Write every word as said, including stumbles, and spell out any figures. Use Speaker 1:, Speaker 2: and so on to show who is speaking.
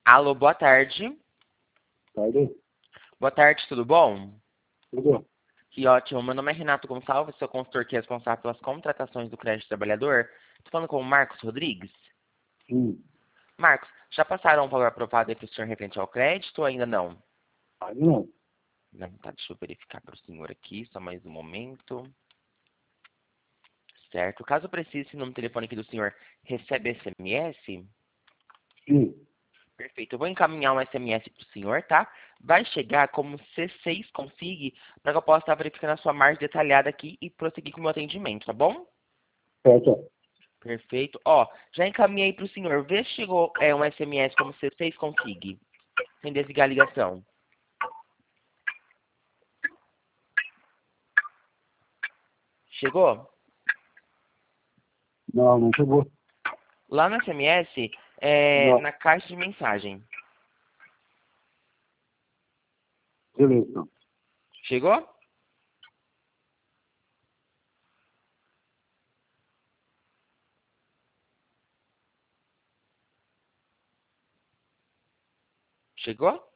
Speaker 1: Alô, boa tarde.
Speaker 2: Tarde?
Speaker 1: Boa tarde, tudo bom?
Speaker 2: Tudo?
Speaker 1: Que ótimo. Meu nome é Renato Gonçalves, sou consultor que é responsável pelas contratações do crédito trabalhador. Estou falando com o Marcos Rodrigues.
Speaker 2: Sim.
Speaker 1: Marcos, já passaram um valor aprovado aí para o senhor referente ao crédito ou ainda não?
Speaker 2: Ainda não.
Speaker 1: Não, tá, deixa eu verificar para o senhor aqui, só mais um momento. Certo. Caso precise, no telefone aqui do senhor, recebe S M S?
Speaker 2: Sim.
Speaker 1: Perfeito. Eu vou encaminhar um S M S para o senhor, tá? Vai chegar como C seis Config para que eu possa estar verificando a sua margem detalhada aqui e prosseguir com o meu atendimento, tá bom?
Speaker 2: Certo.
Speaker 1: Perfeito. Ó, já encaminhei para o senhor. Vê se chegou é, um S M S como C seis Config. Sem desligar a ligação. Chegou?
Speaker 2: Não, não chegou.
Speaker 1: Lá no S M S, é,
Speaker 2: Não.
Speaker 1: na caixa de mensagem.
Speaker 2: Beleza, então.
Speaker 1: Chegou? Chegou?